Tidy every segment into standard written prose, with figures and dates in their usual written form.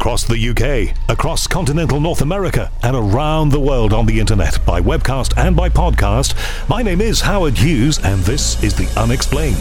across the UK, across continental North America, and around the world on the internet, by webcast and by podcast. My name is Howard Hughes, and this is The Unexplained.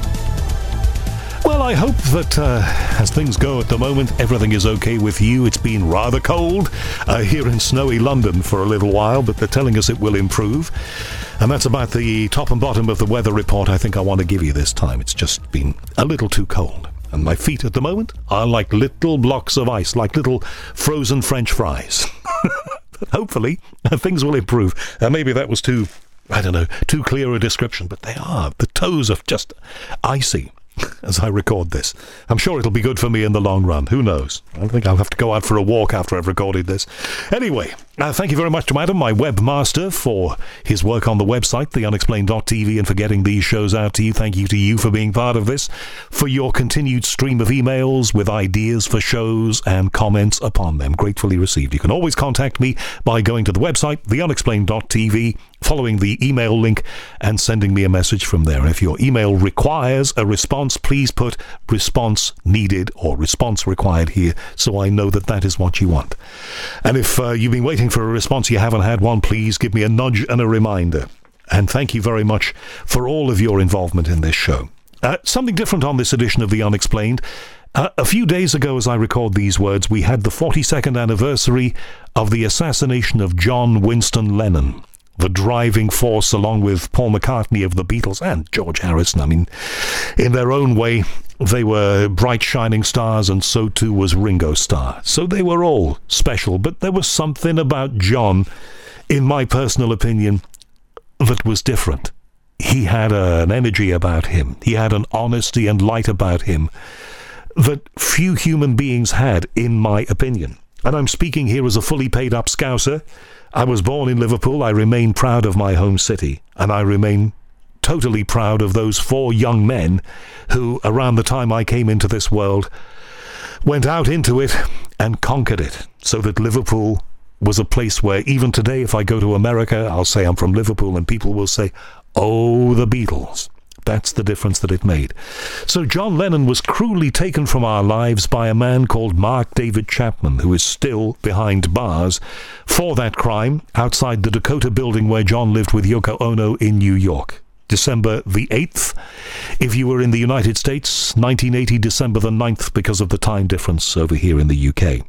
Well, I hope that as things go at the moment, everything is okay with you. It's been rather cold here in snowy London for a little while, but they're telling us it will improve. And that's about the top and bottom of the weather report I think I want to give you this time. It's just been a little too cold. And my feet at the moment are like little blocks of ice, like little frozen French fries. Hopefully, things will improve. Maybe that was too clear a description, but they are. The toes are just icy as I record this. I'm sure it'll be good for me in the long run. Who knows? I think I'll have to go out for a walk after I've recorded this. Anyway, thank you very much to Adam, my webmaster, for his work on the website, theunexplained.tv, and for getting these shows out to you. Thank you to you for being part of this, for your continued stream of emails with ideas for shows and comments upon them. Gratefully received. You can always contact me by going to the website, theunexplained.tv, following the email link and sending me a message from there. And if your email requires a response, please put response needed or response required here so I know that that is what you want. And if you've been waiting for a response, you haven't had one, please give me a nudge and a reminder. And thank you very much for all of your involvement in this show. Something different on this edition of The Unexplained. A few days ago, as I record these words, we had the 42nd anniversary of the assassination of John Winston Lennon, the driving force, along with Paul McCartney of the Beatles and George Harrison. I mean, in their own way, they were bright shining stars, and so too was Ringo Starr. So they were all special, but there was something about John, in my personal opinion, that was different. He had an energy about him. He had an honesty and light about him that few human beings had, in my opinion. And I'm speaking here as a fully paid up Scouser. I was born in Liverpool. I remain proud of my home city, and I remain totally proud of those 4 young men who, around the time I came into this world, went out into it and conquered it, so that Liverpool was a place where even today, if I go to America, I'll say I'm from Liverpool, and people will say, "Oh, the Beatles." That's the difference that it made. So John Lennon was cruelly taken from our lives by a man called Mark David Chapman, who is still behind bars for that crime outside the Dakota building where John lived with Yoko Ono in New York. December the 8th. If you were in the United States, 1980, December the 9th, because of the time difference over here in the UK.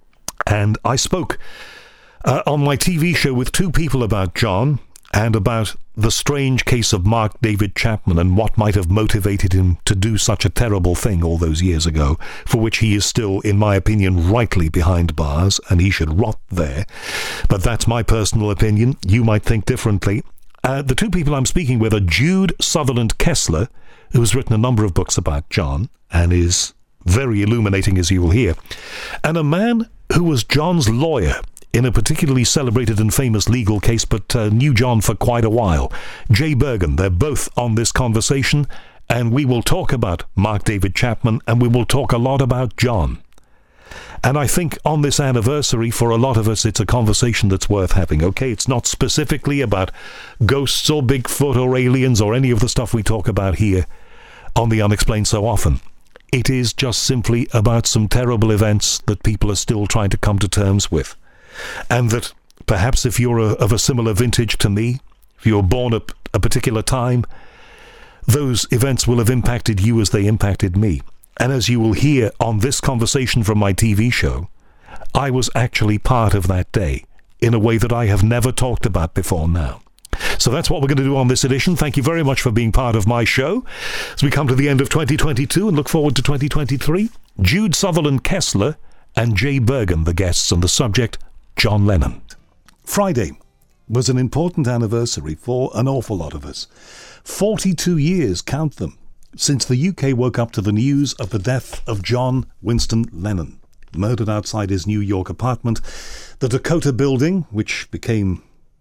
And I spoke on my TV show with 2 people about John, and about the strange case of Mark David Chapman and what might have motivated him to do such a terrible thing all those years ago, for which he is still, in my opinion, rightly behind bars, and he should rot there. But that's my personal opinion. You might think differently. The 2 people I'm speaking with are Jude Sutherland Kessler, who has written a number of books about John, and is very illuminating, as you will hear, and a man who was John's lawyer in a particularly celebrated and famous legal case, but knew John for quite a while. Jay Bergen. They're both on this conversation, and we will talk about Mark David Chapman, and we will talk a lot about John. And I think on this anniversary, for a lot of us, it's a conversation that's worth having. Okay, it's not specifically about ghosts or Bigfoot or aliens or any of the stuff we talk about here on The Unexplained so often. It is just simply about some terrible events that people are still trying to come to terms with. And that perhaps if you're of a similar vintage to me, if you were born at a particular time, those events will have impacted you as they impacted me. And as you will hear on this conversation from my TV show, I was actually part of that day in a way that I have never talked about before now. So that's what we're going to do on this edition. Thank you very much for being part of my show as we come to the end of 2022 and look forward to 2023. Jude Sutherland Kessler and Jay Bergen, the guests, and the subject, John Lennon. Friday was an important anniversary for an awful lot of us. 42 years, count them, since the UK woke up to the news of the death of John Winston Lennon, murdered outside his New York apartment, the Dakota building, which became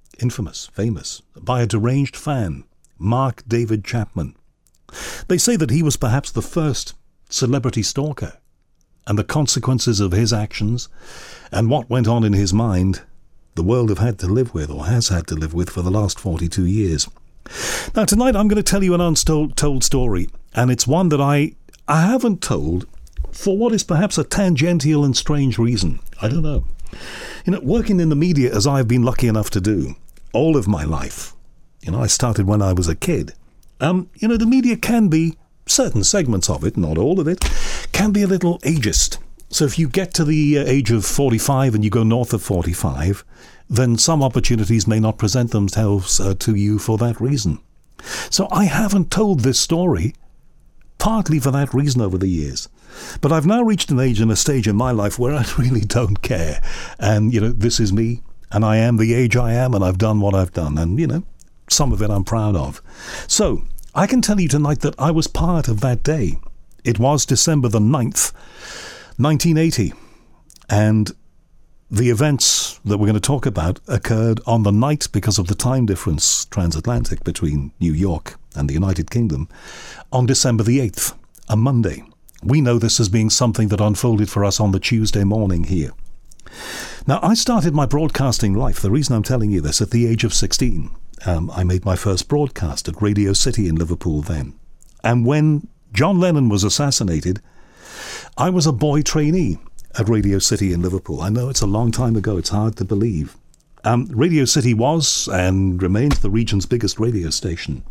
famous, by a deranged fan, Mark David Chapman. They say that he was perhaps the first celebrity stalker, and the consequences of his actions and what went on in his mind, the world have had to live with, or has had to live with, for the last 42 years. Now, tonight I'm going to tell you an untold story, and it's one that I haven't told for what is perhaps a tangential and strange reason. I don't know. Working in the media as I've been lucky enough to do all of my life, I started when I was a kid. The media can be, certain segments of it, not all of it, can be a little ageist. So if you get to the age of 45 and you go north of 45, then some opportunities may not present themselves to you for that reason. So I haven't told this story, partly for that reason over the years. But I've now reached an age and a stage in my life where I really don't care. And, this is me, and I am the age I am, and I've done what I've done. And, some of it I'm proud of. So I can tell you tonight that I was part of that day. It was December the 9th, 1980. And the events that we're going to talk about occurred on the night, because of the time difference transatlantic between New York and the United Kingdom, on December the 8th, a Monday. We know this as being something that unfolded for us on the Tuesday morning here. Now, I started my broadcasting life, the reason I'm telling you this, at the age of 16. I made my first broadcast at Radio City in Liverpool then. And when John Lennon was assassinated, I was a boy trainee at Radio City in Liverpool. I know it's a long time ago. It's hard to believe. Radio City was and remains the region's biggest radio station.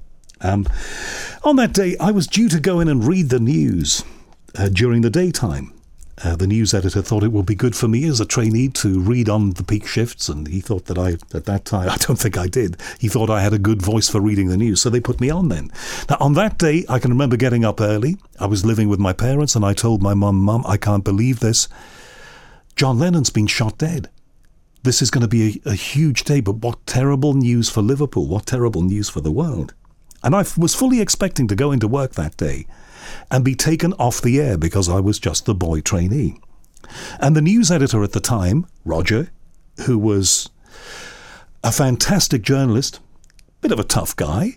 On that day, I was due to go in and read the news during the daytime. The news editor thought it would be good for me as a trainee to read on the peak shifts, and he thought that at that time, I don't think I did, he thought I had a good voice for reading the news, so they put me on then. Now, on that day, I can remember getting up early. I was living with my parents, and I told my Mum, I can't believe this. John Lennon's been shot dead. This is going to be a huge day, but what terrible news for Liverpool, what terrible news for the world. And I was fully expecting to go into work that day and be taken off the air because I was just the boy trainee. And the news editor at the time, Roger, who was a fantastic journalist, bit of a tough guy,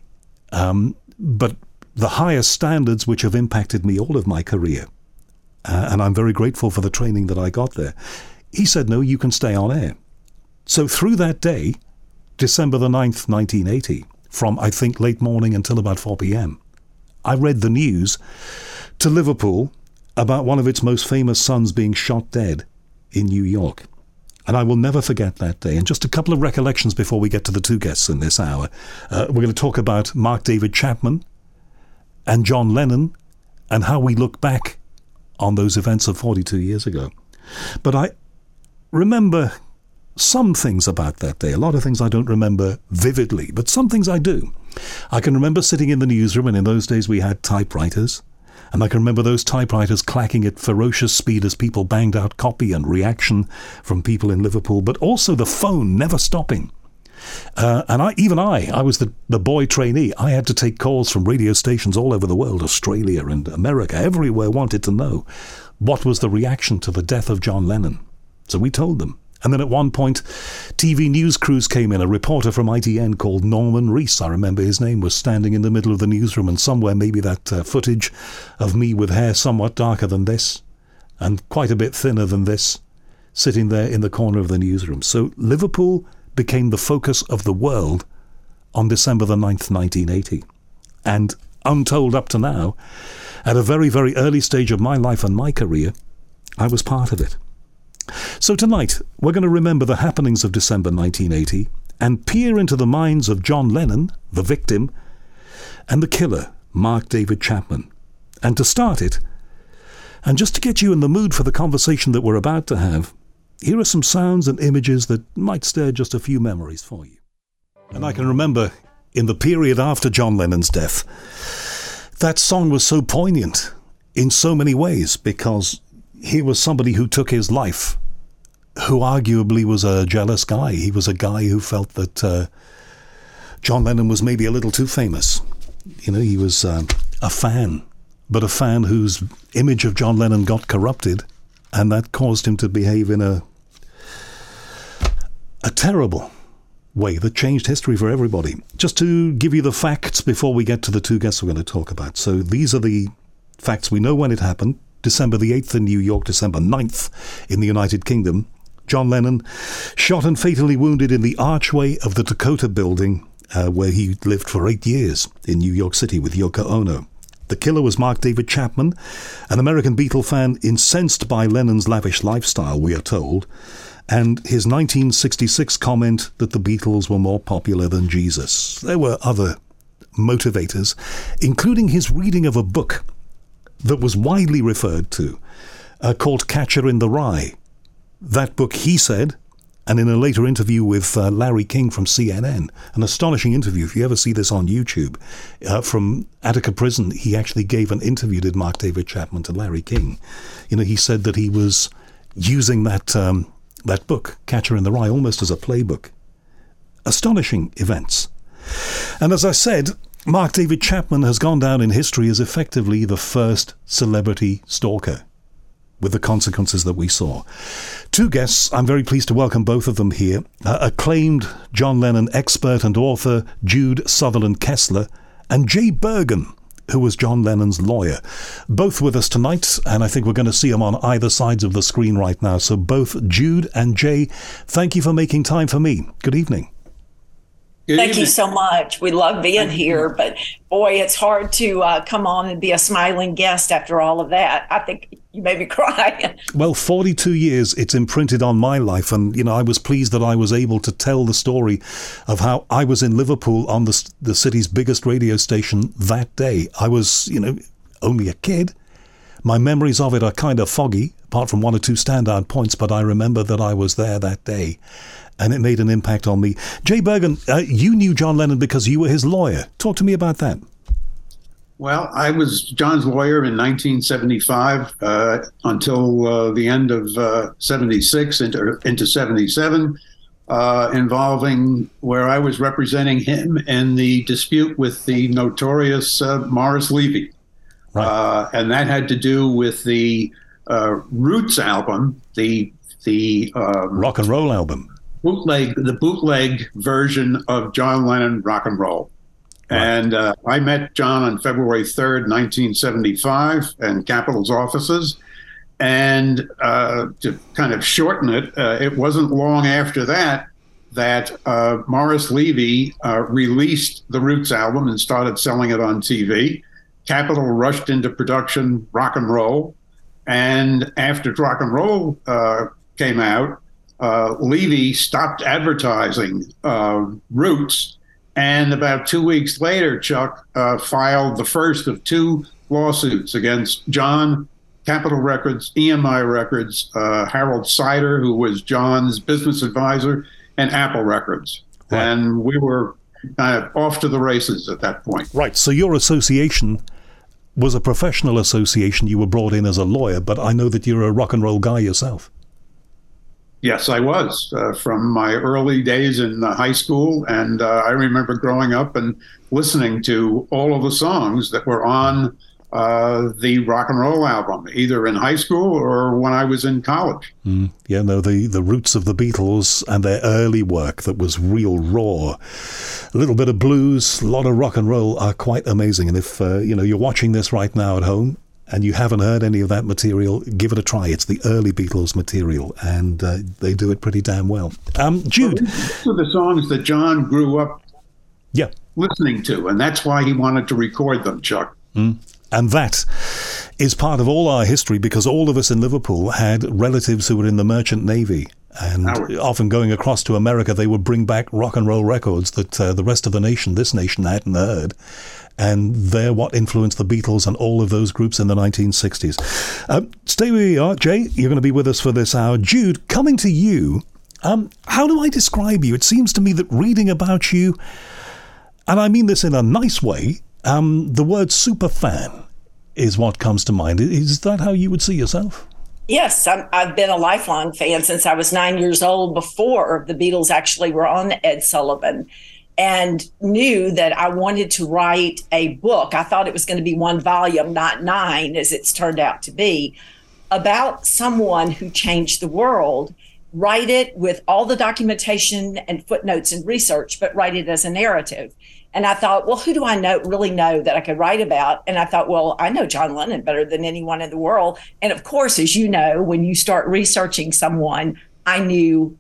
but the highest standards which have impacted me all of my career. And I'm very grateful for the training that I got there. He said, no, you can stay on air. So through that day, December the 9th, 1980, from, I think, late morning until about 4 p.m., I read the news to Liverpool about one of its most famous sons being shot dead in New York. And I will never forget that day. And just a couple of recollections before we get to the two guests in this hour. We're going to talk about Mark David Chapman and John Lennon and how we look back on those events of 42 years ago. But I remember some things about that day. A lot of things I don't remember vividly, but some things I do. I can remember sitting in the newsroom, and in those days we had typewriters, and I can remember those typewriters clacking at ferocious speed as people banged out copy and reaction from people in Liverpool, but also the phone never stopping. And I was the boy trainee. I had to take calls from radio stations all over the world, Australia and America, everywhere wanted to know what was the reaction to the death of John Lennon. So we told them. And then at one point, TV news crews came in. A reporter from ITN called Norman Rees, I remember his name, was standing in the middle of the newsroom, and somewhere maybe that footage of me with hair somewhat darker than this and quite a bit thinner than this, sitting there in the corner of the newsroom. So Liverpool became the focus of the world on December the 9th, 1980. And untold up to now, at a very, very early stage of my life and my career, I was part of it. So tonight, we're going to remember the happenings of December 1980 and peer into the minds of John Lennon, the victim, and the killer, Mark David Chapman. And to start it, and just to get you in the mood for the conversation that we're about to have, here are some sounds and images that might stir just a few memories for you. And I can remember, in the period after John Lennon's death, that song was so poignant in so many ways, because he was somebody who took his life, who arguably was a jealous guy. He was a guy who felt that John Lennon was maybe a little too famous. He was a fan, but a fan whose image of John Lennon got corrupted, and that caused him to behave in a terrible way that changed history for everybody. Just to give you the facts before we get to the two guests we're going to talk about. So these are the facts. We know when it happened. December the 8th in New York, December 9th in the United Kingdom. John Lennon shot and fatally wounded in the archway of the Dakota building where he lived for 8 years in New York City with Yoko Ono. The killer was Mark David Chapman, an American Beatle fan incensed by Lennon's lavish lifestyle, we are told, and his 1966 comment that the Beatles were more popular than Jesus. There were other motivators, including his reading of a book that was widely referred to, called Catcher in the Rye. That book, he said, and in a later interview with Larry King from CNN, an astonishing interview, if you ever see this on YouTube, from Attica Prison, he actually gave an interview, did Mark David Chapman, to Larry King. You know, he said that he was using that book, Catcher in the Rye, almost as a playbook. Astonishing events. And as I said, Mark David Chapman has gone down in history as effectively the first celebrity stalker, with the consequences that we saw. Two guests, I'm very pleased to welcome both of them here. Acclaimed John Lennon expert and author Jude Sutherland Kessler, and Jay Bergen, who was John Lennon's lawyer. Both with us tonight, and I think we're going to see them on either sides of the screen right now. So both Jude and Jay, thank you for making time for me. Good evening. Thank you so much. We love being here, but boy, it's hard to come on and be a smiling guest after all of that. I think you made me cry. Well, 42 years it's imprinted on my life, and I was pleased that I was able to tell the story of how I was in Liverpool on the city's biggest radio station that day. I was, only a kid. My memories of it are kind of foggy, apart from one or two standout points, but I remember that I was there that day. And it made an impact on me. Jay Bergen, you knew John Lennon because you were his lawyer. Talk to me about that. Well, I was John's lawyer in 1975 until the end of 76 into 77, involving where I was representing him in the dispute with the notorious Morris Levy. Right. And that had to do with the Roots album, the rock and roll album. The bootleg version of John Lennon Rock and Roll. Right. And I met John on February 3rd, 1975 in Capitol's offices. And to kind of shorten it, it wasn't long after that Morris Levy released the Roots album and started selling it on TV. Capitol rushed into production Rock and Roll. And after Rock and Roll came out, Levy stopped advertising Roots, and about 2 weeks later, Chuck filed the first of two lawsuits against John, Capitol Records, EMI Records, Harold Sider, who was John's business advisor, and Apple Records. Right. And we were kind of off to the races at that point. Right. So your association was a professional association. You were brought in as a lawyer, but I know that you're a rock and roll guy yourself. Yes, I was from my early days in high school. And I remember growing up and listening to all of the songs that were on the rock and roll album, either in high school or when I was in college. Yeah, no, the roots of the Beatles and their early work that was real raw. A little bit of blues, a lot of rock and roll are quite amazing. And if you're watching this right now at home, and you haven't heard any of that material, give it a try. It's the early Beatles material, and they do it pretty damn well. Jude. These were the songs that John grew up listening to, and that's why he wanted to record them, Chuck. And that is part of all our history, because all of us in Liverpool had relatives who were in the Merchant Navy. And often going across to America, they would bring back rock and roll records that the rest of this nation hadn't heard. And they're what influenced the Beatles and all of those groups in the 1960s. Stay where you are. Jay, you're going to be with us for this hour. Jude, coming to you, how do I describe you? It seems to me that reading about you, and I mean this in a nice way, the word super fan is what comes to mind. Is that how you would see yourself? Yes, I've been a lifelong fan since I was 9 years old, before the Beatles actually were on Ed Sullivan, and knew that I wanted to write a book. I thought it was going to be one volume, not 9, as it's turned out to be, about someone who changed the world. Write it with all the documentation and footnotes and research, but write it as a narrative. And I thought, well, who do I really know that I could write about? And I thought, well, I know John Lennon better than anyone in the world. And of course, as you know, when you start researching someone, I knew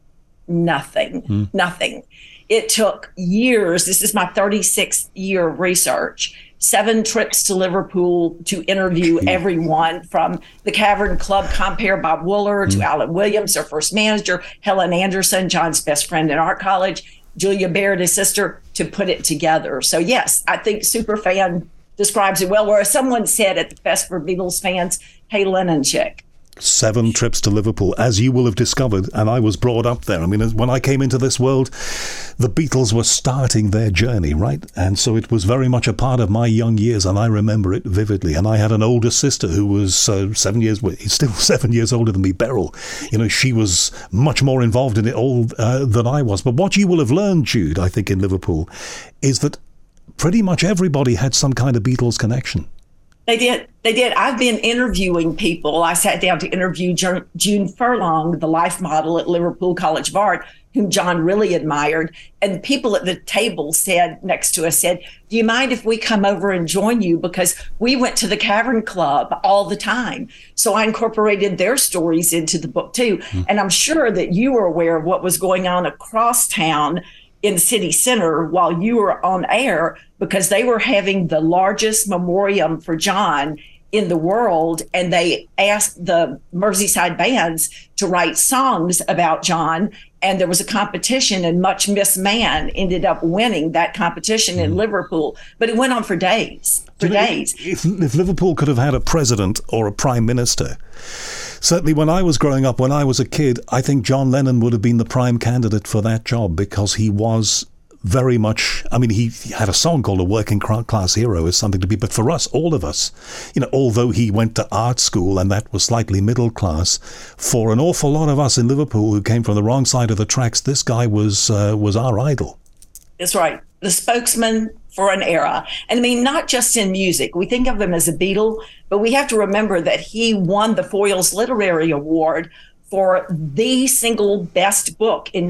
nothing. It took years. This is my 36th year of research 7 trips to Liverpool to interview everyone from the Cavern Club compere Bob Wooler to Alan Williams, their first manager, Helen Anderson, John's best friend in art college, Julia Baird, his sister, to put it together. So yes, I think Superfan describes it well. Or as someone said at the Fest for Beatles fans, hey, Lennon chick. 7 trips to Liverpool, as you will have discovered, and I was brought up there. I mean, when I came into this world, the Beatles were starting their journey, right? And so it was very much a part of my young years, and I remember it vividly. And I had an older sister who was 7 years, still 7 years older than me, Beryl. You know, she was much more involved in it all than I was. But what you will have learned, Jude, I think, in Liverpool, is that pretty much everybody had some kind of Beatles connection. They did. I've been interviewing people. I sat down to interview June Furlong, the life model at Liverpool College of Art, whom John really admired. And people at the table next to us said, do you mind if we come over and join you? Because we went to the Cavern Club all the time. So I incorporated their stories into the book too. And I'm sure that you were aware of what was going on across town in City Center while you were on air, because they were having the largest memoriam for John in the world. And they asked the Merseyside bands to write songs about John. And there was a competition, and Much Miss Man ended up winning that competition in Liverpool. But it went on for days. If Liverpool could have had a president or a prime minister, certainly when I was growing up, when I was a kid, I think John Lennon would have been the prime candidate for that job, because he was very much, I mean, he had a song called A Working Class Hero is something to be, but for us, all of us, you know, although he went to art school and that was slightly middle class, for an awful lot of us in Liverpool who came from the wrong side of the tracks, this guy was our idol. That's right. The spokesman for an era. And I mean, not just in music. We think of him as a Beatle, but we have to remember that he won the Foyles Literary Award for the single best book in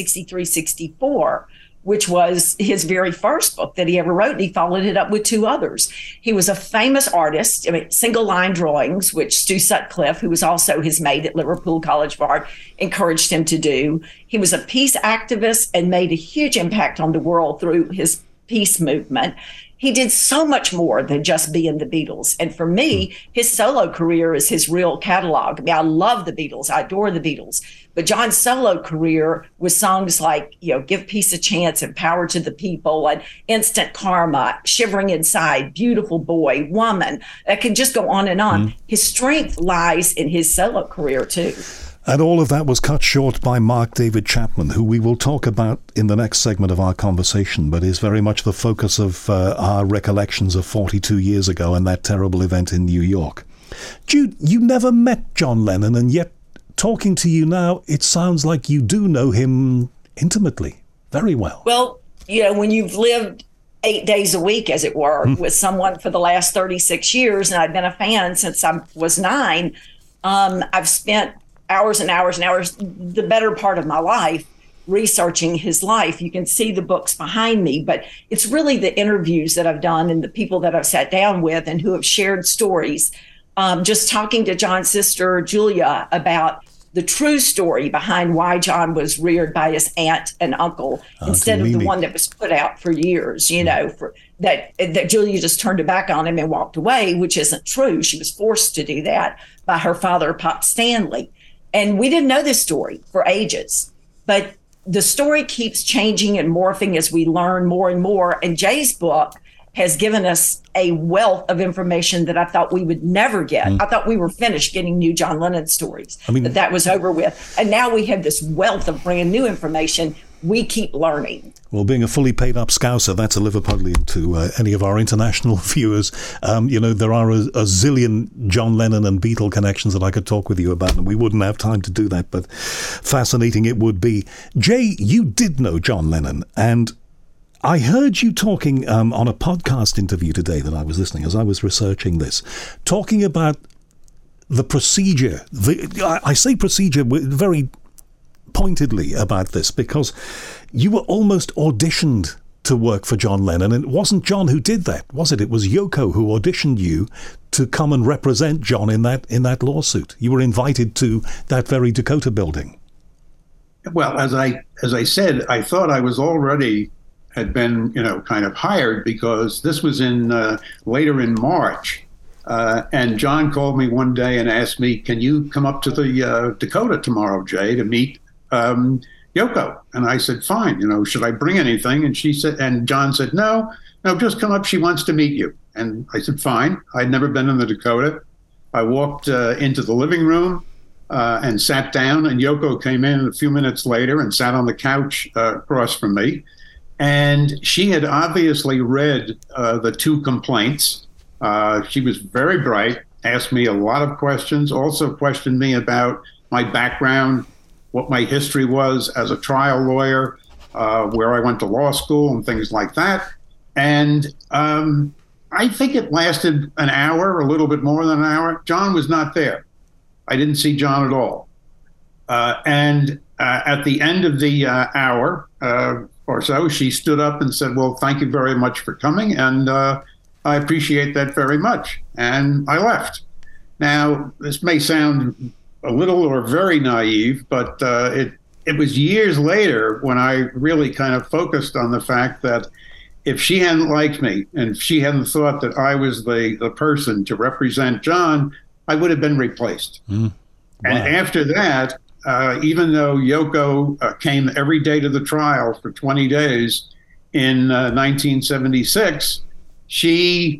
1963-64, which was his very first book that he ever wrote. And he followed it up with 2 others. He was a famous artist. I mean, single line drawings, which Stu Sutcliffe, who was also his mate at Liverpool College of Art, encouraged him to do. He was a peace activist and made a huge impact on the world through his peace movement. He did so much more than just be in the Beatles. And for me, his solo career is his real catalog. I mean, I love the Beatles. I adore the Beatles. But John's solo career was songs like, you know, Give Peace a Chance and Power to the People and Instant Karma, Shivering Inside, Beautiful Boy, Woman. That can just go on and on. His strength lies in his solo career, too. And all of that was cut short by Mark David Chapman, who we will talk about in the next segment of our conversation, but is very much the focus of our recollections of 42 years ago and that terrible event in New York. Jude, you never met John Lennon, and yet talking to you now, it sounds like you do know him intimately, very well. Well, you know, when you've lived 8 days a week, as it were, with someone for the last 36 years, and I've been a fan since I was 9, I've spent hours and hours and hours, the better part of my life, researching his life. You can see the books behind me, but it's really the interviews that I've done and the people that I've sat down with and who have shared stories. Just talking to John's sister, Julia, about the true story behind why John was reared by his aunt and uncle instead of the one that was put out for years, you know, for that Julia just turned her back on him and walked away, which isn't true. She was forced to do that by her father, Pop Stanley. And we didn't know this story for ages, but the story keeps changing and morphing as we learn more and more. And Jay's book has given us a wealth of information that I thought we would never get. I thought we were finished getting new John Lennon stories, that was over with. And now we have this wealth of brand new information. We keep learning. Well, being a fully paid up Scouser, that's a Liverpudlian to any of our international viewers. You know, there are a zillion John Lennon and Beatle connections that I could talk with you about, and we wouldn't have time to do that, but fascinating it would be. Jay, you did know John Lennon, and I heard you talking on a podcast interview today that I was listening as I was researching this, talking about the procedure. I say procedure very pointedly about this because you were almost auditioned to work for John Lennon, and it wasn't John who did that, was it? It was Yoko who auditioned you to come and represent John in that lawsuit. You were invited to that very Dakota building. Well, as I said, I thought I was already had been, kind of hired, because this was in later in March. And John called me one day and asked me, "Can you come up to the Dakota tomorrow, Jay, to meet Yoko?" And I said, "Fine. Should I bring anything?" And John said, No, just come up. She wants to meet you." And I said, "Fine." I'd never been in the Dakota. I walked into the living room and sat down, and Yoko came in a few minutes later and sat on the couch across from me. And she had obviously read the 2 complaints. She was very bright, asked me a lot of questions, also questioned me about my background, what my history was as a trial lawyer, where I went to law school and things like that. And I think it lasted an hour, a little bit more than an hour. John was not there. I didn't see John at all. And at the end of the hour or so, she stood up and said, "Well, thank you very much for coming, and I appreciate that very much." And I left. Now, this may sound a little or very naive, but it was years later when I really kind of focused on the fact that if she hadn't liked me and if she hadn't thought that I was the person to represent John, I would have been replaced. Wow. And after that, even though Yoko came every day to the trial for 20 days in 1976, she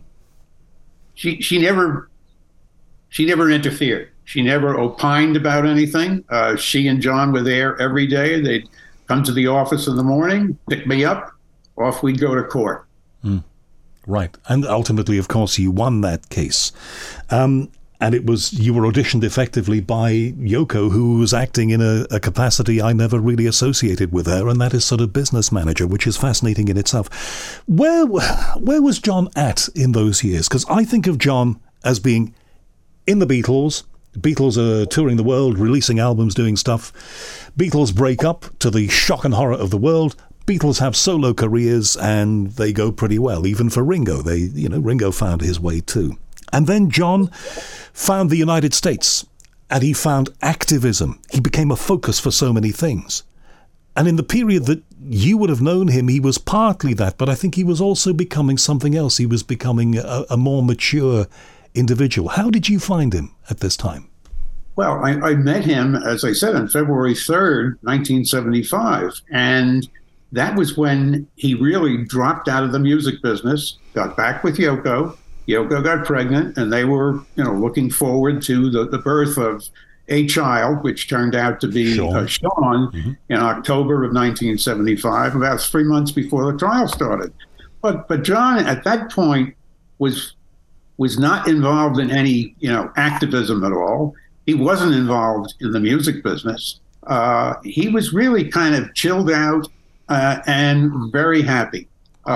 never interfered. She never opined about anything. She and John were there every day. They'd come to the office in the morning, pick me up, off we'd go to court. Right. And ultimately, of course, you won that case. And you were auditioned effectively by Yoko, who was acting in a capacity I never really associated with her, and that is sort of business manager, which is fascinating in itself. Where was John at in those years? Because I think of John as being in the Beatles. Beatles are touring the world, releasing albums, doing stuff. Beatles break up, to the shock and horror of the world. Beatles have solo careers, and they go pretty well. Even for Ringo, Ringo found his way too. And then John found the United States, and he found activism. He became a focus for so many things. And in the period that you would have known him, he was partly that, but I think he was also becoming something else. He was becoming a more mature individual. How did you find him at this time? Well, I met him, as I said, on February 3rd, 1975. And that was when he really dropped out of the music business, got back with Yoko. Yoko got pregnant, and they were, looking forward to the birth of a child, which turned out to be Sean in October of 1975, about 3 months before the trial started. But John, at that point, was not involved in any, activism at all. He wasn't involved in the music business. He was really kind of chilled out and very happy.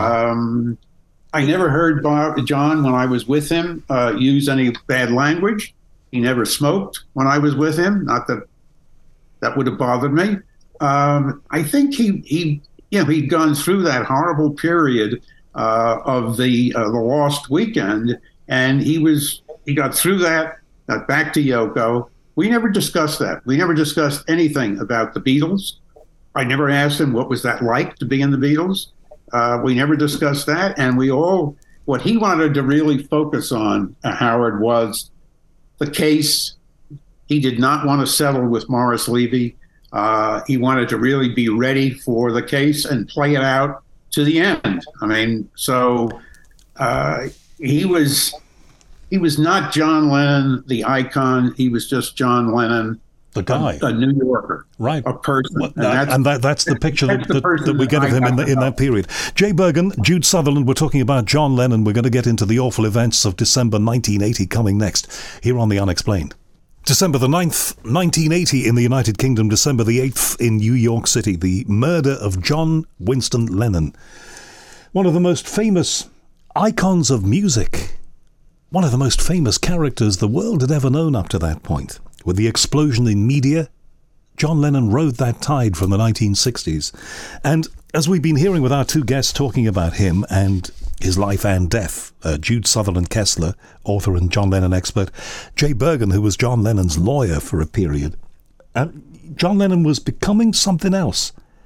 I never heard John, when I was with him, use any bad language. He never smoked when I was with him. Not that would have bothered me. I think he'd gone through that horrible period of the Lost Weekend, and he got through that, got back to Yoko. We never discussed that. We never discussed anything about the Beatles. I never asked him what was that like to be in the Beatles. We never discussed that. And what he wanted to really focus on, Howard, was the case. He did not want to settle with Morris Levy. He wanted to really be ready for the case and play it out to the end. I mean, so he was not John Lennon, the icon. He was just John Lennon, the guy, a New Yorker, right? A person, well, that's the picture that we get of him in that period. Jay Bergen, Jude Sutherland. We're talking about John Lennon. We're going to get into the awful events of December 1980 coming next here on The Unexplained. December the 9th, 1980 in the United Kingdom. December the 8th in New York City. The murder of John Winston Lennon, one of the most famous icons of music. One of the most famous characters the world had ever known up to that point. With the explosion in media, John Lennon rode that tide from the 1960s. And as we've been hearing with our two guests talking about him and his life and death, Jude Sutherland Kessler, author and John Lennon expert, Jay Bergen, who was John Lennon's lawyer for a period, John Lennon was becoming something else.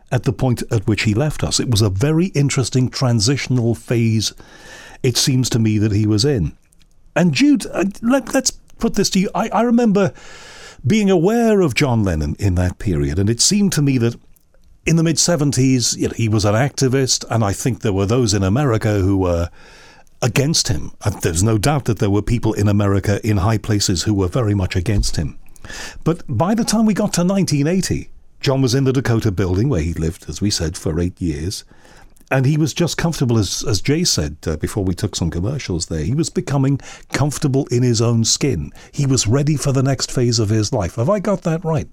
at the point at which he left us. It was a very interesting transitional phase, it seems to me, that he was in. And Jude, let's put this to you. I remember being aware of John Lennon in that period, and it seemed to me that in the mid-70s, he was an activist, and I think there were those in America who were against him. And there's no doubt that there were people in America in high places who were very much against him. But by the time we got to 1980, John was in the Dakota Building, where he lived, as we said, for 8 years. And he was just comfortable, as Jay said before we took some commercials there. He was becoming comfortable in his own skin. He was ready for the next phase of his life. Have I got that right?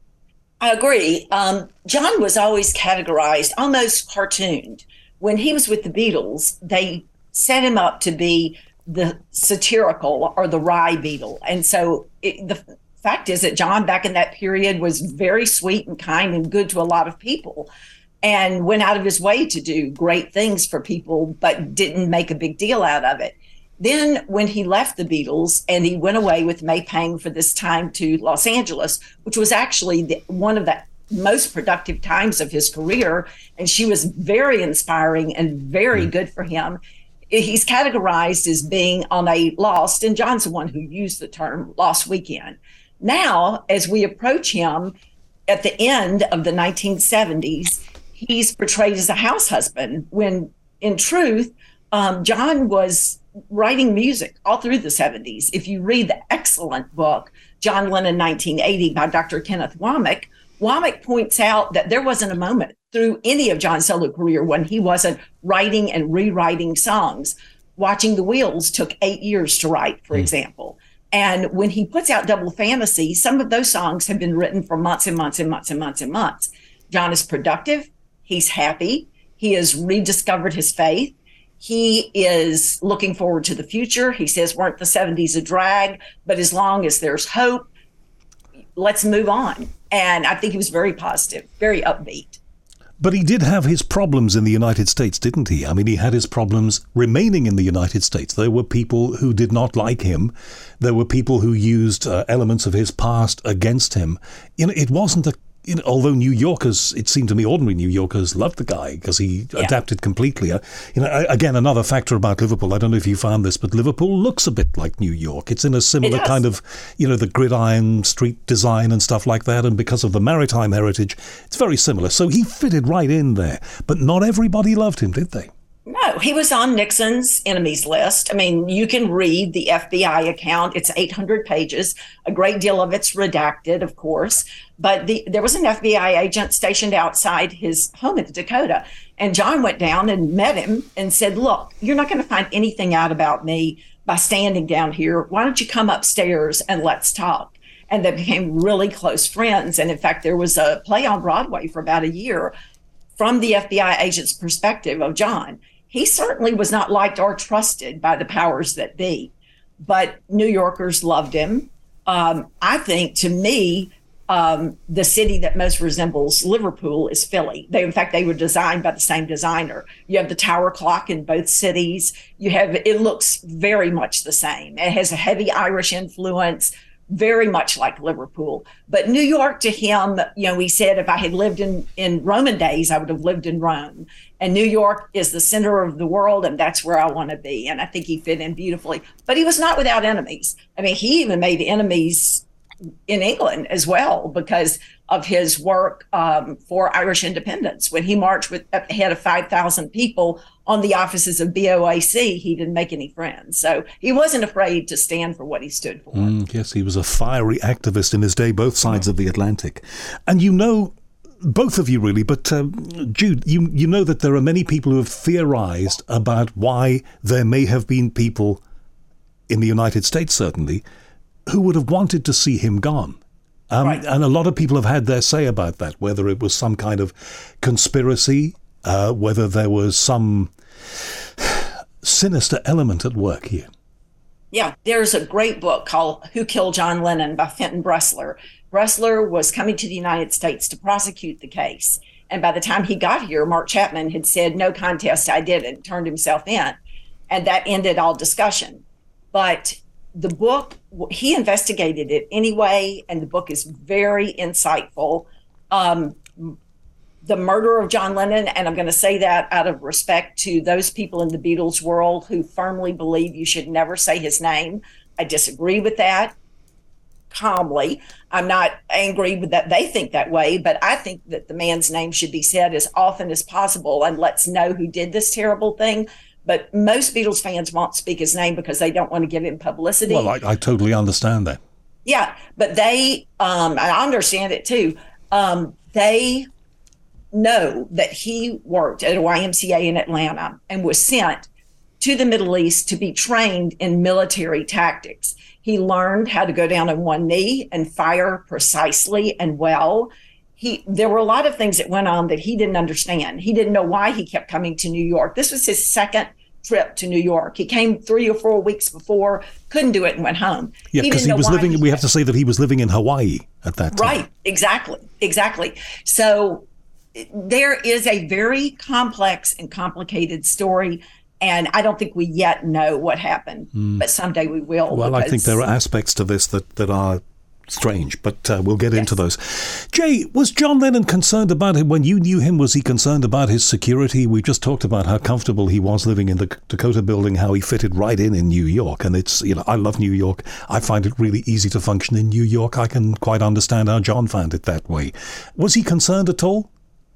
I agree. John was always categorized, almost cartooned. When he was with the Beatles, they set him up to be the satirical or the wry Beatle. And so the fact is that John, back in that period, was very sweet and kind and good to a lot of people, and went out of his way to do great things for people, but didn't make a big deal out of it. Then when he left the Beatles and he went away with May Pang for this time to Los Angeles, which was actually one of the most productive times of his career, and she was very inspiring and very good for him, he's categorized as being on a lost, and John's the one who used the term lost weekend. Now, as we approach him at the end of the 1970s, he's portrayed as a house husband, when in truth, John was writing music all through the 70s. If you read the excellent book, John Lennon 1980 by Dr. Kenneth Womack, Womack points out that there wasn't a moment through any of John's solo career when he wasn't writing and rewriting songs. Watching the Wheels took 8 years to write, for example. And when he puts out Double Fantasy, some of those songs have been written for months and months and months and months and months. John is productive. He's happy. He has rediscovered his faith. He is looking forward to the future. He says, weren't the 70s a drag? But as long as there's hope, let's move on. And I think he was very positive, very upbeat. But he did have his problems in the United States, didn't he? I mean, he had his problems remaining in the United States. There were people who did not like him. There were people who used elements of his past against him. It wasn't a although New Yorkers, it seemed to me, ordinary New Yorkers loved the guy because he adapted completely. Again, another factor about Liverpool, I don't know if you found this, but Liverpool looks a bit like New York. It's in a similar kind of, the gridiron street design and stuff like that. And because of the maritime heritage, it's very similar. So he fitted right in there. But not everybody loved him, did they? No, he was on Nixon's enemies list. I mean, you can read the FBI account. It's 800 pages. A great deal of it's redacted, of course. But there was an FBI agent stationed outside his home in Dakota. And John went down and met him and said, look, you're not going to find anything out about me by standing down here. Why don't you come upstairs and let's talk? And they became really close friends. And in fact, there was a play on Broadway for about a year from the FBI agent's perspective of John. He certainly was not liked or trusted by the powers that be, but New Yorkers loved him. I think, to me, the city that most resembles Liverpool is Philly. In fact, they were designed by the same designer. You have the tower clock in both cities. It looks very much the same. It has a heavy Irish influence, very much like Liverpool. But New York, to him, he said, if I had lived in Roman days, I would have lived in Rome. And New York is the center of the world, and that's where I want to be. And I think he fit in beautifully. But he was not without enemies. I mean, he even made enemies in England as well because of his work for Irish independence. When he marched with ahead of 5,000 people on the offices of BOAC, he didn't make any friends. So he wasn't afraid to stand for what he stood for. Yes, he was a fiery activist in his day, both sides of the Atlantic. And both of you really, but Jude, you know that there are many people who have theorized about why there may have been people in the United States, certainly, who would have wanted to see him gone. Right. And a lot of people have had their say about that, whether it was some kind of conspiracy, whether there was some sinister element at work here. Yeah, there's a great book called Who Killed John Lennon by Fenton Bressler. Bressler was coming to the United States to prosecute the case. And by the time he got here, Mark Chapman had said, no contest, I didn't, turned himself in. And that ended all discussion. But the book, he investigated it anyway, and the book is very insightful. the murder of John Lennon, and I'm going to say that out of respect to those people in the Beatles world who firmly believe you should never say his name. I disagree with that calmly. I'm not angry with that they think that way, but I think that the man's name should be said as often as possible, and let's know who did this terrible thing. But most Beatles fans won't speak his name because they don't want to give him publicity. Well, I totally understand that. Yeah, but they, I understand it too. They know that he worked at a YMCA in Atlanta and was sent to the Middle East to be trained in military tactics. He learned how to go down on one knee and fire precisely and well. There were a lot of things that went on that he didn't understand. He didn't know why he kept coming to New York. This was his second trip to New York. He came 3 or 4 weeks before, couldn't do it, and went home. Yeah, because he was living, we have to say that he was living in Hawaii at that time. Right, exactly. So there is a very complex and complicated story, and I don't think we yet know what happened, but someday we will. Well, I think there are aspects to this that are strange, but we'll get into those. Jay, was John Lennon concerned about him when you knew him? Was he concerned about his security? We just talked about how comfortable he was living in the Dakota building, how he fitted right in New York. And it's, I love New York. I find it really easy to function in New York. I can quite understand how John found it that way. Was he concerned at all?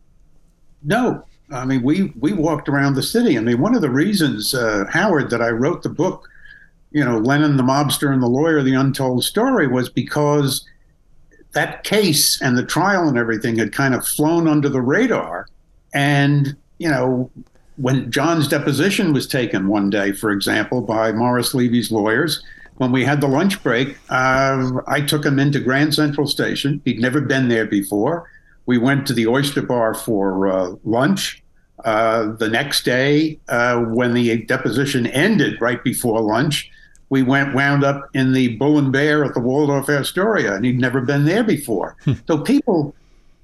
No. I mean, we walked around the city. I mean, one of the reasons, Howard, that I wrote the book, Lennon, the Mobster and the Lawyer, The Untold Story, was because that case and the trial and everything had kind of flown under the radar. And, when John's deposition was taken one day, for example, by Morris Levy's lawyers, when we had the lunch break, I took him into Grand Central Station. He'd never been there before. We went to the Oyster Bar for lunch. The next day, when the deposition ended right before lunch, we wound up in the Bull and Bear at the Waldorf Astoria, and he'd never been there before. So people,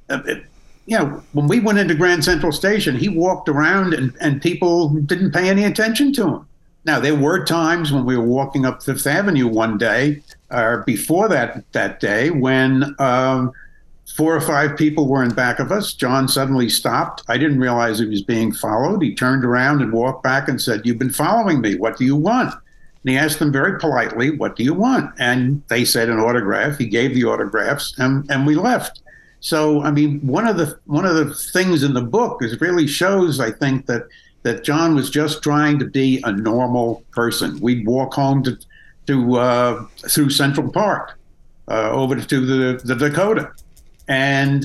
when we went into Grand Central Station, he walked around and people didn't pay any attention to him. Now, there were times when we were walking up Fifth Avenue one day, or before that day, when 4 or 5 people were in back of us. John suddenly stopped. I didn't realize he was being followed. He turned around and walked back and said, "You've been following me. What do you want?" And he asked them very politely, "What do you want?" And they said an autograph. He gave the autographs, and we left. So, I mean, one of the things in the book is really shows, I think, that John was just trying to be a normal person. We'd walk home through Central Park over to the Dakota. And,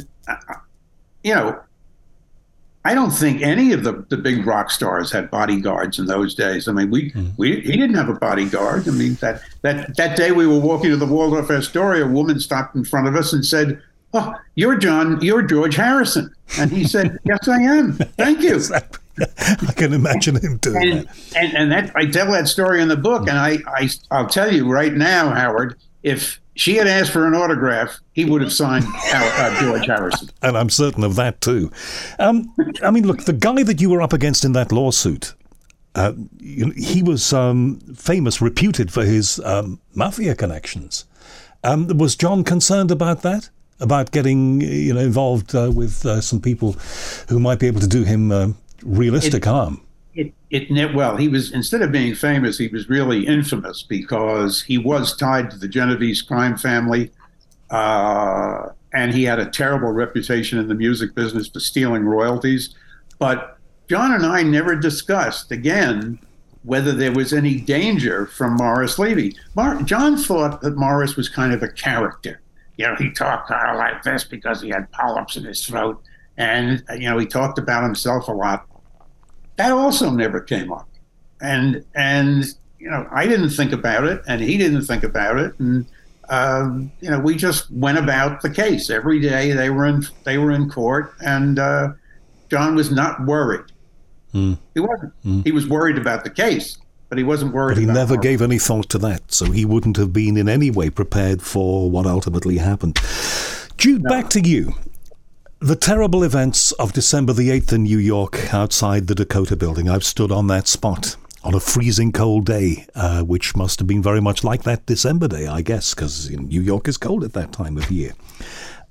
I don't think any of the big rock stars had bodyguards in those days. I mean, he didn't have a bodyguard. I mean, that day we were walking to the Waldorf Astoria, a woman stopped in front of us and said, "Oh, you're George Harrison." And he said, "Yes, I am. Thank you." I can imagine him doing that. And that I tell that story in the book. And I'll tell you right now, Howard, if she had asked for an autograph, he would have signed George Harrison. And I'm certain of that, too. I mean, look, the guy that you were up against in that lawsuit, he was famous, reputed for his mafia connections. Was John concerned about that? About getting involved with some people who might be able to do him realistic harm? Well, he was, instead of being famous, he was really infamous because he was tied to the Genovese crime family, and he had a terrible reputation in the music business for stealing royalties. But John and I never discussed, again, whether there was any danger from Morris Levy. John thought that Morris was kind of a character. He talked kind of like this because he had polyps in his throat, and, he talked about himself a lot. That also never came up. And I didn't think about it, and he didn't think about it. And, we just went about the case. Every day they were in court, and John was not worried. He wasn't. He was worried about the case, but he wasn't worried about it. But he never gave any thought to that, so he wouldn't have been in any way prepared for what ultimately happened. Jude, back to you. The terrible events of December the 8th in New York outside the Dakota building. I've stood on that spot on a freezing cold day, which must have been very much like that December day, I guess, because New York is cold at that time of year.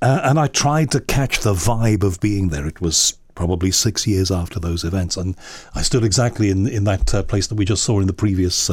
And I tried to catch the vibe of being there. It was probably 6 years after those events, and I stood exactly in that place that we just saw in the previous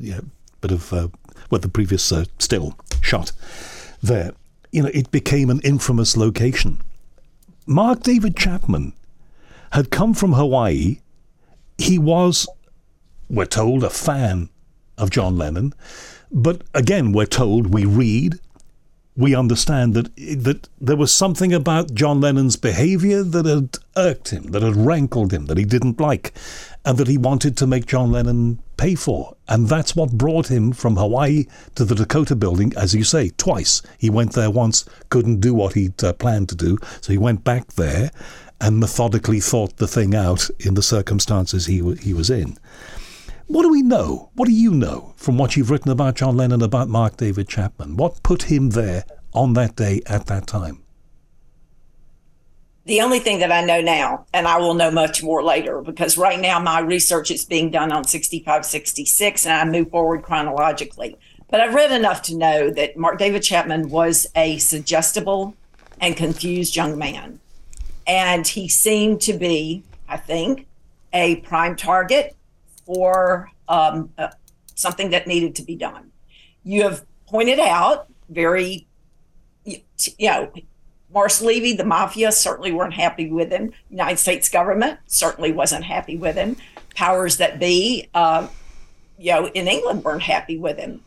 the previous still shot there. It became an infamous location. Mark David Chapman had come from Hawaii. He was, we're told, a fan of John Lennon, but again, we're told, we understand that there was something about John Lennon's behavior that had irked him, that had rankled him, that he didn't like, and that he wanted to make John Lennon pay for. And that's what brought him from Hawaii to the Dakota Building, as you say, twice. He went there once, couldn't do what he'd planned to do, so he went back there and methodically thought the thing out in the circumstances he was in. What do we know? What do you know from what you've written about John Lennon, about Mark David Chapman? What put him there on that day at that time? The only thing that I know now, and I will know much more later, because right now my research is being done on 65, 66, and I move forward chronologically. But I've read enough to know that Mark David Chapman was a suggestible and confused young man. And he seemed to be, I think, a prime target for something that needed to be done. You have pointed out Morris Levy, the mafia certainly weren't happy with him. United States government certainly wasn't happy with him. Powers that be, in England weren't happy with him.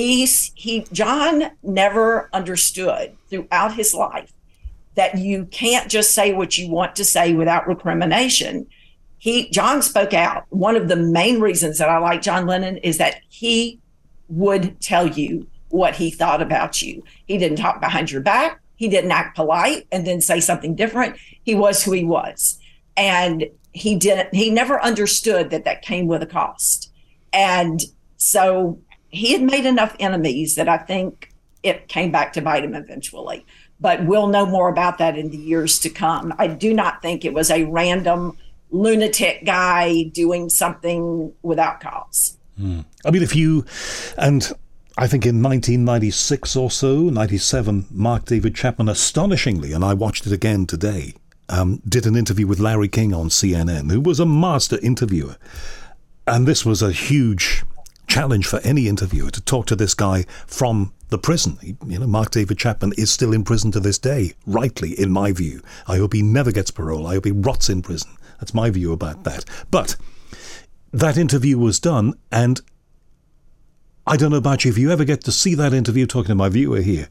John never understood throughout his life that you can't just say what you want to say without recrimination. John spoke out. One of the main reasons that I like John Lennon is that he would tell you what he thought about you. He didn't talk behind your back. He didn't act polite and then say something different. He was who he was. And he never understood that came with a cost. And so he had made enough enemies that I think it came back to bite him eventually. But we'll know more about that in the years to come. I do not think it was a random lunatic guy doing something without cause. I mean, I think in 1996 or so, 97, Mark David Chapman, astonishingly, and I watched it again today, did an interview with Larry King on CNN, who was a master interviewer. And this was a huge challenge for any interviewer to talk to this guy from the prison. Mark David Chapman is still in prison to this day, rightly, in my view. I hope he never gets parole. I hope he rots in prison. That's my view about that. But that interview was done, and I don't know about you, if you ever get to see that interview, talking to my viewer here,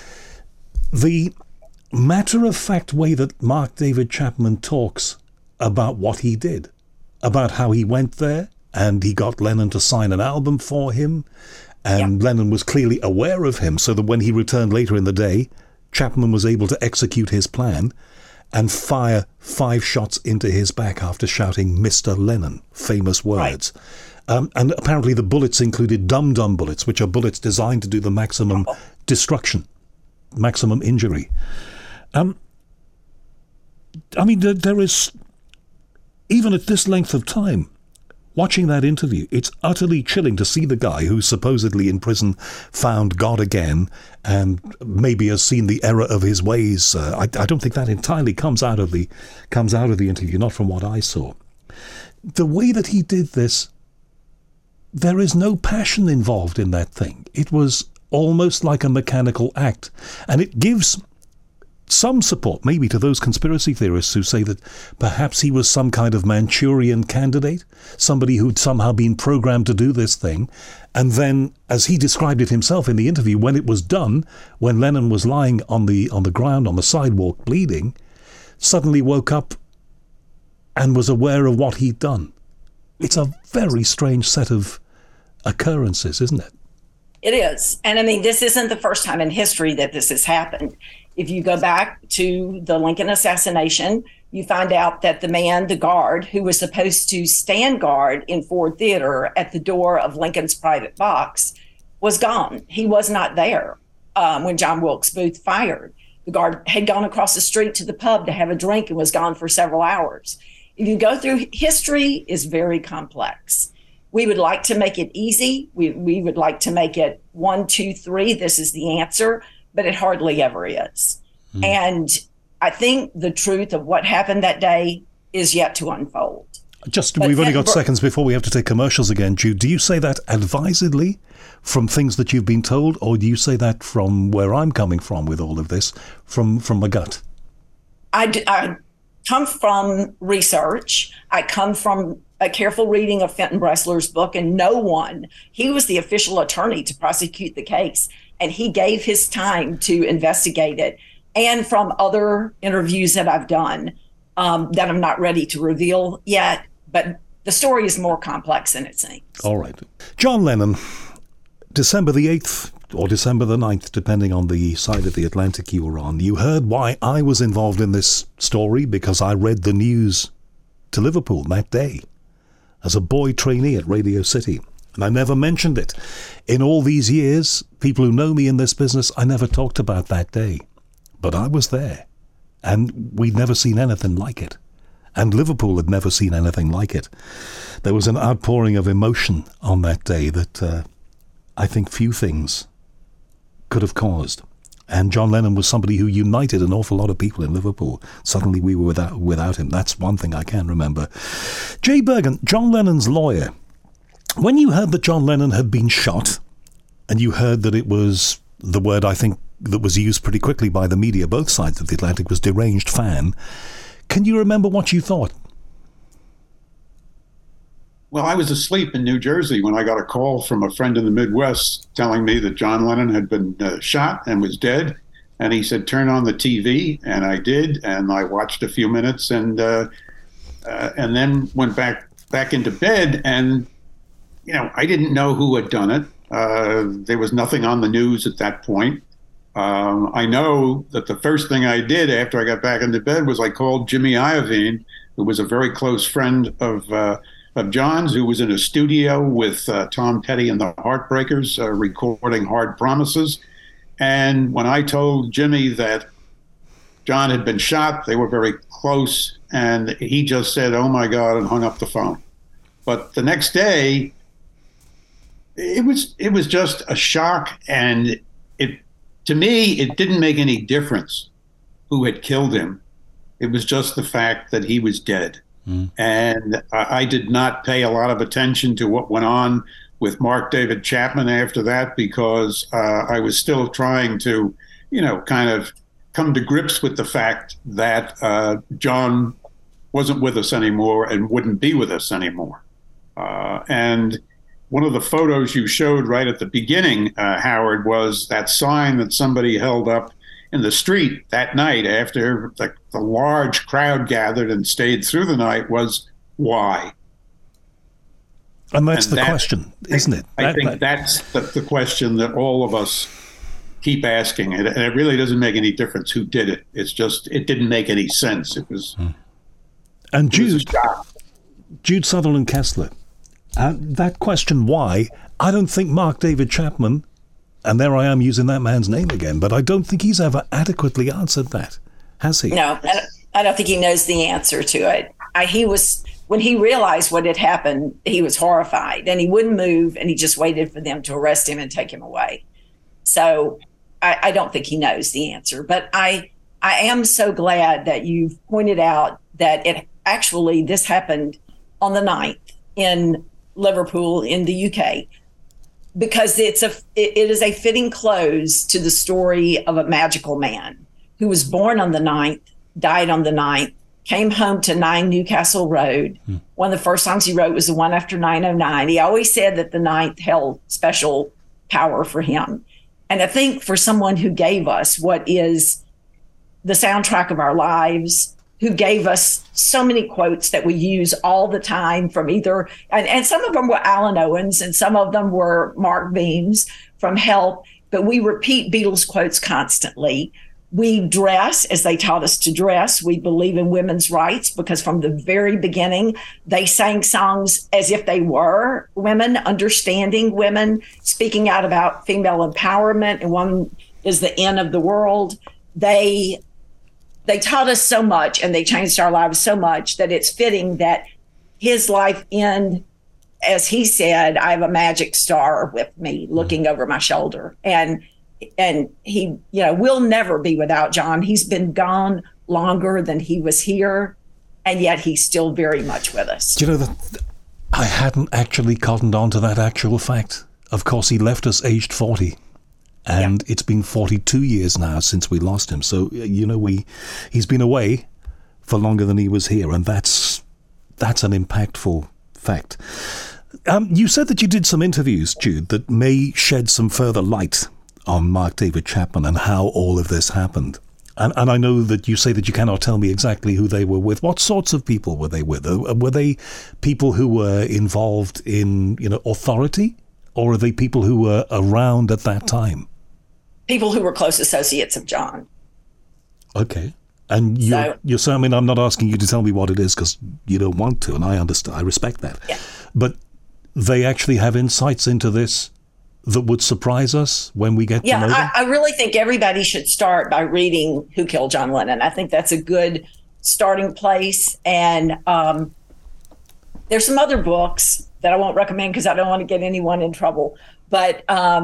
the matter-of-fact way that Mark David Chapman talks about what he did, about how he went there, and he got Lennon to sign an album for him, and Lennon was clearly aware of him, so that when he returned later in the day, Chapman was able to execute his plan and fire 5 shots into his back after shouting "Mr. Lennon," famous words. Right. And apparently the bullets included dum-dum bullets, which are bullets designed to do the maximum destruction, maximum injury. I mean, there is, even at this length of time, watching that interview, it's utterly chilling to see the guy who's supposedly in prison found God again and maybe has seen the error of his ways. I don't think that entirely comes out of the interview, not from what I saw. The way that he did this, there is no passion involved in that thing. It was almost like a mechanical act, and it gives some support maybe to those conspiracy theorists who say that perhaps he was some kind of Manchurian candidate, somebody who'd somehow been programmed to do this thing. And then, as he described it himself in the interview, when it was done, when Lennon was lying on the ground on the sidewalk bleeding, suddenly woke up and was aware of what he'd done. It's a very strange set of occurrences, isn't it? It is. And I mean, this isn't the first time in history that this has happened. If you go back to the Lincoln assassination, you find out that the man, the guard, who was supposed to stand guard in Ford Theater at the door of Lincoln's private box, was gone. He was not there when John Wilkes Booth fired. The guard had gone across the street to the pub to have a drink and was gone for several hours. If you go through, history is very complex. We would like to make it easy. We would like to make it 1, 2, 3. This is the answer, but it hardly ever is. And I think the truth of what happened that day is yet to unfold. We've only got seconds before we have to take commercials again, Jude. Do you say that advisedly from things that you've been told, or do you say that from where I'm coming from with all of this, from my gut? I come from research. I come from a careful reading of Fenton Bressler's book, and he was the official attorney to prosecute the case, and he gave his time to investigate it. And from other interviews that I've done that I'm not ready to reveal yet, but the story is more complex than it seems. All right. John Lennon, December the 8th or December the 9th, depending on the side of the Atlantic you were on. You heard why I was involved in this story because I read the news to Liverpool that day as a boy trainee at Radio City. And I never mentioned it. In all these years, people who know me in this business, I never talked about that day. But I was there, and we'd never seen anything like it. And Liverpool had never seen anything like it. There was an outpouring of emotion on that day that I think few things could have caused. And John Lennon was somebody who united an awful lot of people in Liverpool. Suddenly we were without him. That's one thing I can remember. Jay Bergen, John Lennon's lawyer. When you heard that John Lennon had been shot, and you heard that it was the word I think that was used pretty quickly by the media, both sides of the Atlantic, was deranged fan, can you remember what you thought? Well, I was asleep in New Jersey when I got a call from a friend in the Midwest telling me that John Lennon had been shot and was dead. And he said, turn on the TV. And I did. And I watched a few minutes and then went back into bed. And, I didn't know who had done it. There was nothing on the news at that point. I know that the first thing I did after I got back into bed was I called Jimmy Iovine, who was a very close friend of John's, who was in a studio with Tom Petty and the Heartbreakers recording Hard Promises. And when I told Jimmy that John had been shot, they were very close, and he just said, "Oh my God," and hung up the phone. But the next day, it was just a shock, and to me, it didn't make any difference who had killed him. It was just the fact that he was dead. And I did not pay a lot of attention to what went on with Mark David Chapman after that because I was still trying to, kind of come to grips with the fact that John wasn't with us anymore and wouldn't be with us anymore. And one of the photos you showed right at the beginning, Howard, was that sign that somebody held up in the street that night after the large crowd gathered and stayed through the night was why? And that's the question, isn't it? I think that's the question that all of us keep asking. And it really doesn't make any difference who did it. It's just, it didn't make any sense. It was. And Jude Sutherland Kessler, that question, why, I don't think Mark David Chapman, and there I am using that man's name again, but I don't think he's ever adequately answered that, has he? No, I don't think he knows the answer to it. When he realized what had happened, he was horrified, and he wouldn't move, and he just waited for them to arrest him and take him away. So I don't think he knows the answer. But I am so glad that you've pointed out that this happened on the 9th in Liverpool in the UK, because it is a fitting close to the story of a magical man who was born on the 9th, died on the 9th, came home to 9 Newcastle Road. One of the first songs he wrote was the one after 909. He always said that the 9th held special power for him. And I think for someone who gave us what is the soundtrack of our lives, who gave us so many quotes that we use all the time from and some of them were Alan Owens and some of them were Mark Beams from Help, but we repeat Beatles quotes constantly. We dress as they taught us to dress. We believe in women's rights because from the very beginning, they sang songs as if they were women, understanding women, speaking out about female empowerment, and one is the end of the world. They taught us so much and they changed our lives so much that it's fitting that his life end, as he said, I have a magic star with me looking over my shoulder. And and he, we'll never be without John. He's been gone longer than he was here, and yet he's still very much with us. Do you know that I hadn't actually cottoned on to that actual fact? Of course, he left us aged 40. And It's been 42 years now since we lost him. So, he's been away for longer than he was here. And that's an impactful fact. You said that you did some interviews, Jude, that may shed some further light on Mark David Chapman and how all of this happened. And I know that you say that you cannot tell me exactly who they were with. What sorts of people were they with? Were they people who were involved in, Mm-hmm. authority? Or are they people who were around at that time? People who were close associates of John. Okay. And you're saying, I mean, I'm not asking you to tell me what it is because you don't want to, and I understand, I respect that. Yeah. But they actually have insights into this that would surprise us when we get to know them? I really think everybody should start by reading Who Killed John Lennon. I think that's a good starting place. And there's some other books that I won't recommend because I don't want to get anyone in trouble. But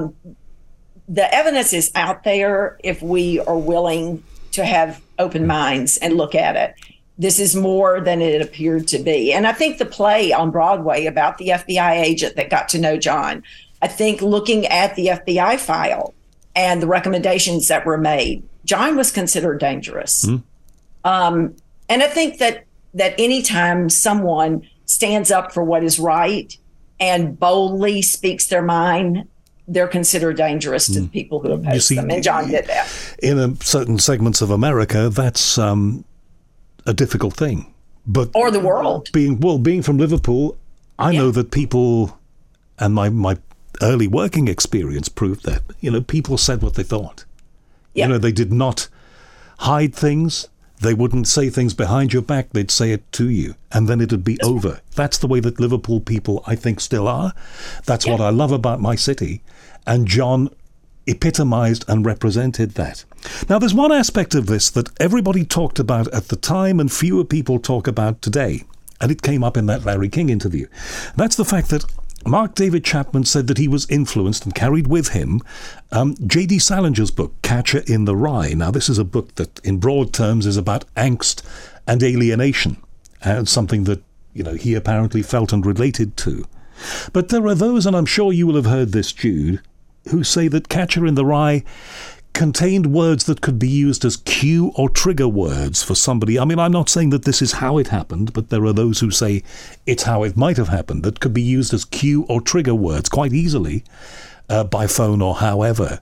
the evidence is out there if we are willing to have open minds and look at it. This is more than it appeared to be. And I think the play on Broadway about the FBI agent that got to know John, I think looking at the FBI file and the recommendations that were made, John was considered dangerous. And I think that anytime someone stands up for what is right and boldly speaks their mind, they're considered dangerous to the people who oppose them. And John did that. In certain segments of America, that's a difficult thing. But or the world. Being from Liverpool, I know that people, and my early working experience proved that, people said what they thought. Yeah. They did not hide things. They wouldn't say things behind your back. They'd say it to you, and then it'd be over. That's the way that Liverpool people, I think, still are. That's what I love about my city. And John epitomized and represented that. Now, there's one aspect of this that everybody talked about at the time and fewer people talk about today. And it came up in that Larry King interview. That's the fact that Mark David Chapman said that he was influenced and carried with him J.D. Salinger's book, Catcher in the Rye. Now, this is a book that, in broad terms, is about angst and alienation, and something that, he apparently felt and related to. But there are those, and I'm sure you will have heard this, Jude, who say that Catcher in the Rye contained words that could be used as cue or trigger words for somebody. I mean, I'm not saying that this is how it happened, but there are those who say it's how it might have happened, that could be used as cue or trigger words quite easily by phone or however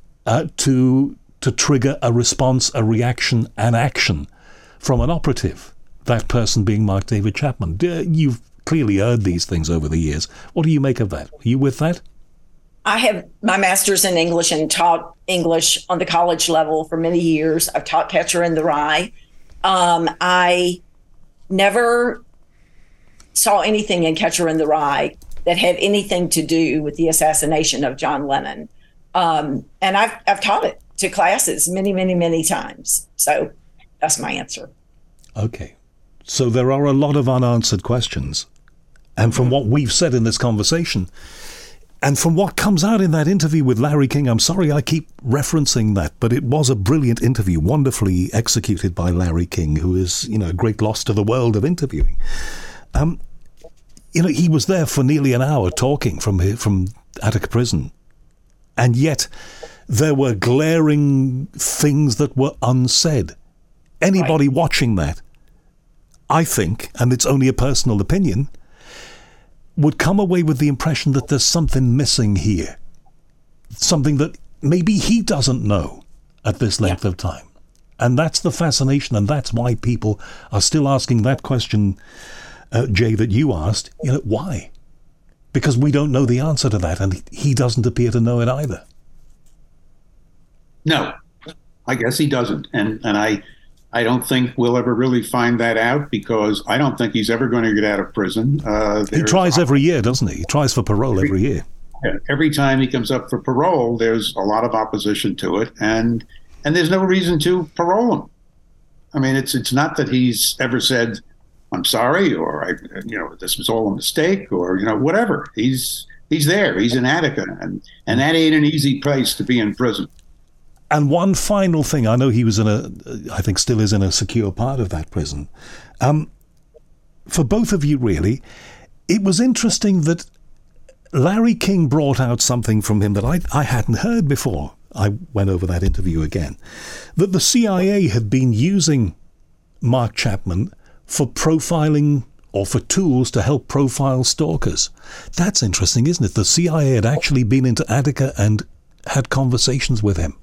to trigger a response, a reaction, an action from an operative, that person being Mark David Chapman. You've clearly heard these things over the years. What do you make of that? Are you with that? I have my master's in English and taught English on the college level for many years. I've taught Catcher in the Rye. I never saw anything in Catcher in the Rye that had anything to do with the assassination of John Lennon. And I've taught it to classes many, many, many times. So that's my answer. Okay. So there are a lot of unanswered questions. And from what we've said in this conversation, and from what comes out in that interview with Larry King, I'm sorry I keep referencing that, but it was a brilliant interview, wonderfully executed by Larry King, who is, a great loss to the world of interviewing. He was there for nearly an hour talking from Attica Prison, and yet there were glaring things that were unsaid. Anybody watching that, I think, and it's only a personal opinion, would come away with the impression that there's something missing here. Something that maybe he doesn't know at this length of time. And that's the fascination, and that's why people are still asking that question, Jay, that you asked. Why? Because we don't know the answer to that, and he doesn't appear to know it either. No, I guess he doesn't. And I don't think we'll ever really find that out because I don't think he's ever going to get out of prison. He tries every year, doesn't he? He tries for parole every year. Every time he comes up for parole, there's a lot of opposition to it, and there's no reason to parole him. I mean, it's not that he's ever said, "I'm sorry," or this was all a mistake, or whatever. He's there. He's in Attica, and that ain't an easy place to be in prison. And one final thing, I know he was I think still is in a secure part of that prison. For both of you, really, it was interesting that Larry King brought out something from him that I hadn't heard before. I went over that interview again. That the CIA had been using Mark Chapman for profiling or for tools to help profile stalkers. That's interesting, isn't it? The CIA had actually been into Attica and had conversations with him.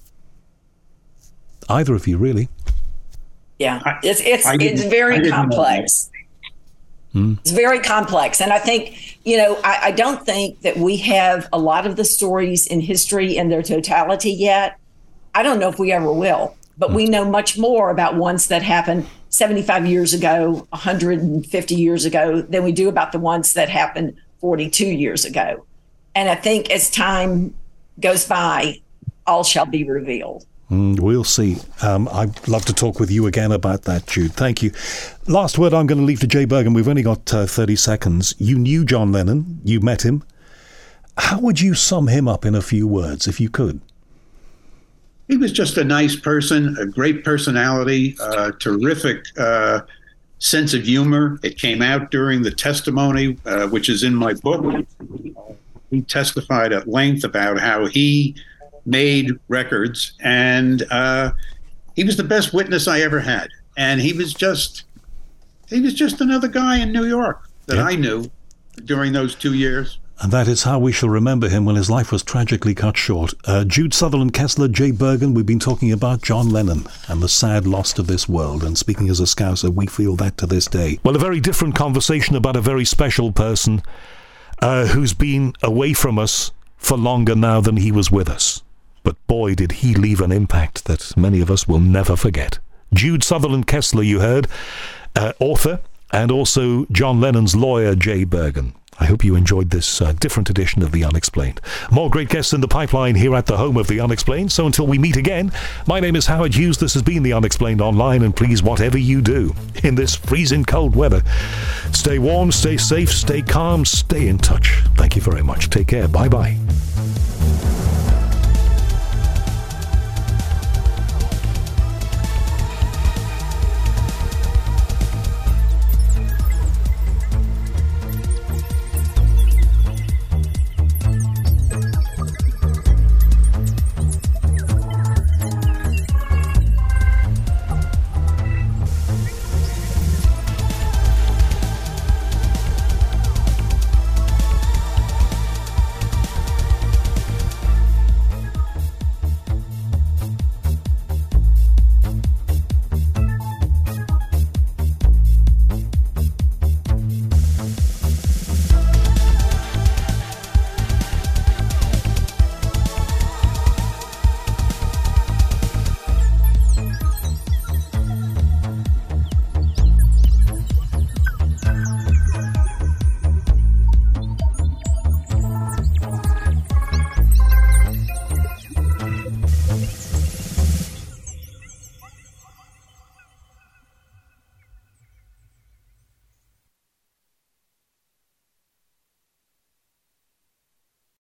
Either of you, really? Yeah, it's very complex. It's very complex. And I think, I don't think that we have a lot of the stories in history in their totality yet. I don't know if we ever will, but we know much more about ones that happened 75 years ago, 150 years ago, than we do about the ones that happened 42 years ago. And I think as time goes by, all shall be revealed. We'll see. I'd love to talk with you again about that, Jude. Thank you. Last word I'm going to leave to Jay Bergen. We've only got 30 seconds. You knew John Lennon. You met him. How would you sum him up in a few words, if you could? He was just a nice person, a great personality, terrific sense of humor. It came out during the testimony, which is in my book. He testified at length about how he made records, and he was the best witness I ever had. And he was just another guy in New York that I knew during those 2 years. And that is how we shall remember him when his life was tragically cut short. Jude Sutherland Kessler, Jay Bergen, we've been talking about John Lennon and the sad loss of this world. And speaking as a Scouser, we feel that to this day. Well, a very different conversation about a very special person who's been away from us for longer now than he was with us. But boy, did he leave an impact that many of us will never forget. Jude Sutherland Kessler, you heard, author, and also John Lennon's lawyer, Jay Bergen. I hope you enjoyed this different edition of The Unexplained. More great guests in the pipeline here at the home of The Unexplained. So until we meet again, my name is Howard Hughes. This has been The Unexplained Online. And please, whatever you do in this freezing cold weather, stay warm, stay safe, stay calm, stay in touch. Thank you very much. Take care. Bye-bye.